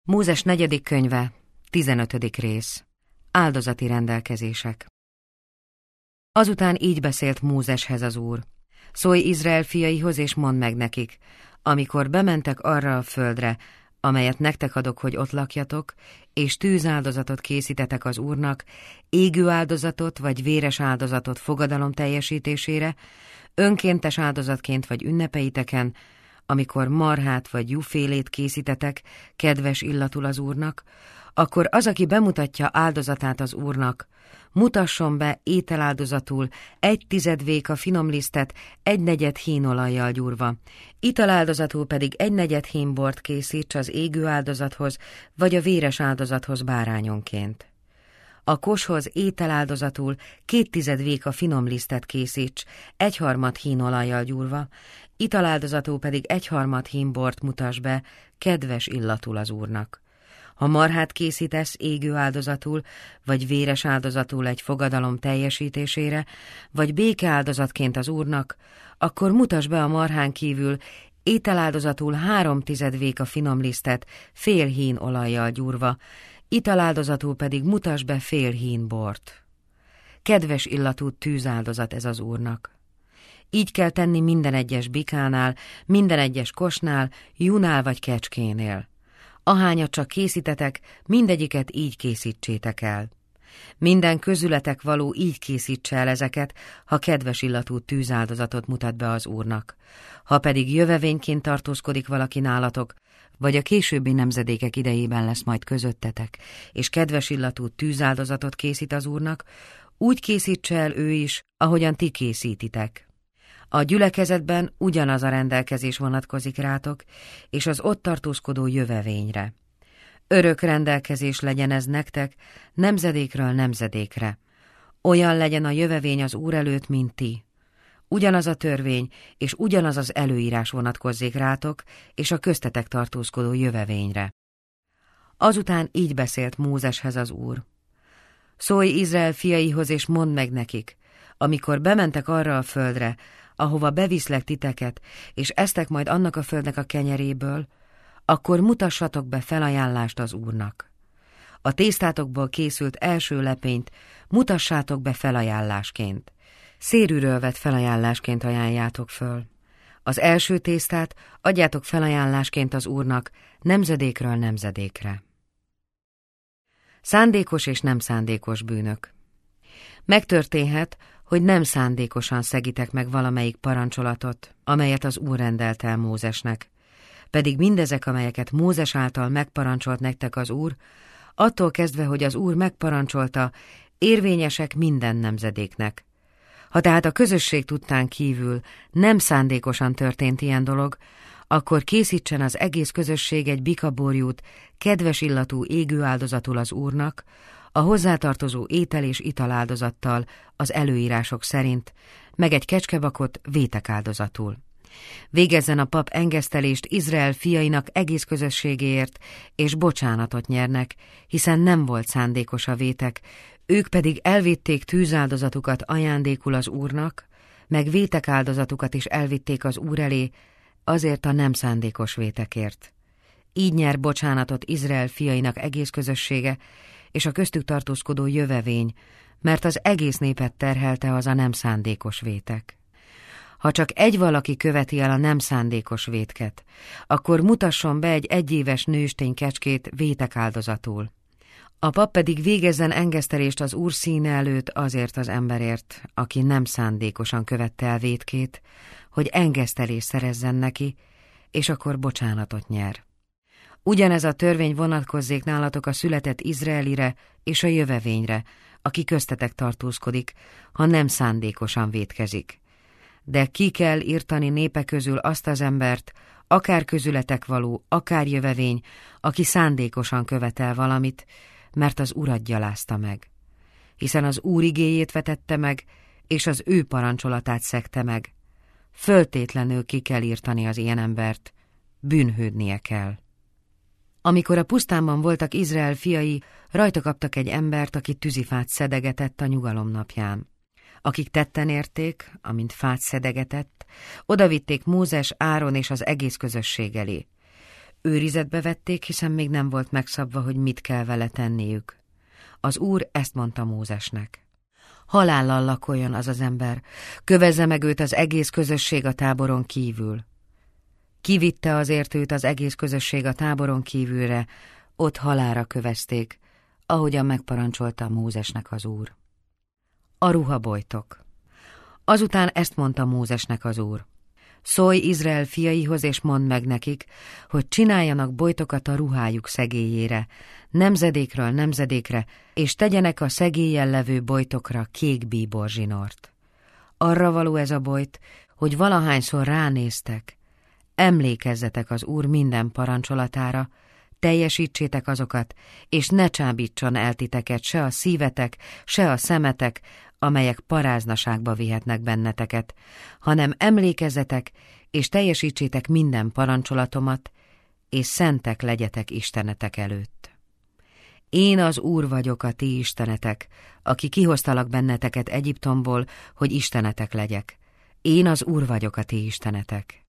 Mózes 4. könyve, 15. rész. Áldozati rendelkezések. Azután így beszélt Mózeshez az Úr: Szólj Izrael fiaihoz, és mondd meg nekik, amikor bementek arra a földre, amelyet nektek adok, hogy ott lakjatok, és tűzáldozatot készítetek az Úrnak, égő áldozatot vagy véres áldozatot fogadalom teljesítésére, önkéntes áldozatként vagy ünnepeiteken, amikor marhát vagy juhfélét készítetek, kedves illatul az Úrnak, akkor az, aki bemutatja áldozatát az Úrnak, mutasson be ételáldozatul 1/10 véka finomlisztet 1/4 hínolajjal gyúrva, italáldozatul pedig 1/4 hín bort készíts az égő áldozathoz vagy a véres áldozathoz bárányonként. A koshoz ételáldozatul 2/10 véka finomlisztet készíts 1/3 hínolajjal gyúrva, italáldozatul pedig 1/3 hín bort mutass be, kedves illatul az Úrnak. Ha marhát készítesz égő áldozatul, vagy véres áldozatul egy fogadalom teljesítésére, vagy békeáldozatként az Úrnak, akkor mutass be a marhán kívül ételáldozatul 3/10 véka finomlisztet fél hín olajjal gyúrva, italáldozatul pedig mutass be fél hín bort. Kedves illatú tűzáldozat ez az Úrnak. Így kell tenni minden egyes bikánál, minden egyes kosnál, júnál vagy kecskénél. Ahányat csak készítetek, mindegyiket így készítsétek el. Minden közületek való így készítse el ezeket, ha kedves illatú tűzáldozatot mutat be az Úrnak. Ha pedig jövevényként tartózkodik valaki nálatok, vagy a későbbi nemzedékek idejében lesz majd közöttetek, és kedves illatú tűzáldozatot készít az Úrnak, úgy készítse el ő is, ahogyan ti készítitek. A gyülekezetben ugyanaz a rendelkezés vonatkozik rátok, és az ott tartózkodó jövevényre. Örök rendelkezés legyen ez nektek, nemzedékről nemzedékre. Olyan legyen a jövevény az Úr előtt, mint ti. Ugyanaz a törvény, és ugyanaz az előírás vonatkozzék rátok, és a köztetek tartózkodó jövevényre. Azután így beszélt Mózeshez az Úr: Szólj Izrael fiaihoz, és mondd meg nekik, amikor bementek arra a földre, ahova beviszlek titeket, és esztek majd annak a földnek a kenyeréből, akkor mutassatok be felajánlást az Úrnak. A tésztátokból készült első lepényt mutassátok be felajánlásként. Szérűről vett felajánlásként ajánljátok föl. Az első tésztát adjátok felajánlásként az Úrnak nemzedékről nemzedékre. Szándékos és nem szándékos bűnök. Megtörténhet, hogy nem szándékosan szegitek meg valamelyik parancsolatot, amelyet az Úr rendelt el Mózesnek. Pedig mindezek, amelyeket Mózes által megparancsolt nektek az Úr, attól kezdve, hogy az Úr megparancsolta, érvényesek minden nemzedéknek. Ha tehát a közösség tudtán kívül nem szándékosan történt ilyen dolog, akkor készítsen az egész közösség egy bikaborjút kedves illatú égő áldozatul az Úrnak, a hozzátartozó étel és italáldozattal az előírások szerint, meg egy kecskebakot vétek áldozatul. Végezzen a pap engesztelést Izrael fiainak egész közösségéért, és bocsánatot nyernek, hiszen nem volt szándékos a vétek, ők pedig elvitték tűzáldozatukat ajándékul az Úrnak, meg vétek áldozatukat is elvitték az Úr elé, azért a nem szándékos vétekért. Így nyer bocsánatot Izrael fiainak egész közössége, és a köztük tartózkodó jövevény, mert az egész népet terhelte az a nem szándékos vétek. Ha csak egy valaki követi el a nem szándékos vétket, akkor mutasson be egy 1 éves nőstény kecskét vétek áldozatul. A pap pedig végezzen engesztelést az Úr színe előtt azért az emberért, aki nem szándékosan követte el vétkét, hogy engesztelést szerezzen neki, és akkor bocsánatot nyer. Ugyanez a törvény vonatkozzék nálatok a született izraelire és a jövevényre, aki köztetek tartózkodik, ha nem szándékosan vétkezik. De ki kell írtani népe közül azt az embert, akár közületek való, akár jövevény, aki szándékosan követel valamit, mert az Urat gyalázta meg. Hiszen az Úr igéjét vetette meg, és az ő parancsolatát szegte meg. Föltétlenül ki kell írtani az ilyen embert, bűnhődnie kell. Amikor a pusztánban voltak Izrael fiai, rajta kaptak egy embert, aki tűzifát szedegetett a nyugalom napján. Akik tetten érték, amint fát szedegetett, odavitték Mózes, Áron és az egész közösség elé. Őrizetbe vették, hiszen még nem volt megszabva, hogy mit kell vele tenniük. Az Úr ezt mondta Mózesnek: halállal lakoljon az az ember, kövezze meg őt az egész közösség a táboron kívül. Kivitte azért őt az egész közösség a táboron kívülre, ott halálra kövezték, ahogyan megparancsolta Mózesnek az Úr. A ruhabojtok. Azután ezt mondta Mózesnek az Úr: szólj Izrael fiaihoz, és mondd meg nekik, hogy csináljanak bojtokat a ruhájuk szegélyére, nemzedékről nemzedékre, és tegyenek a szegélyen levő bojtokra kék bíborzsinort. Arra való ez a bojt, hogy valahányszor ránéztek, emlékezzetek az Úr minden parancsolatára, teljesítsétek azokat, és ne csábítson el titeket se a szívetek, se a szemetek, amelyek paráznaságba vihetnek benneteket, hanem emlékezzetek, és teljesítsétek minden parancsolatomat, és szentek legyetek Istenetek előtt. Én az Úr vagyok, a ti istenetek, aki kihoztalak benneteket Egyiptomból, hogy istenetek legyek. Én az Úr vagyok, a ti istenetek.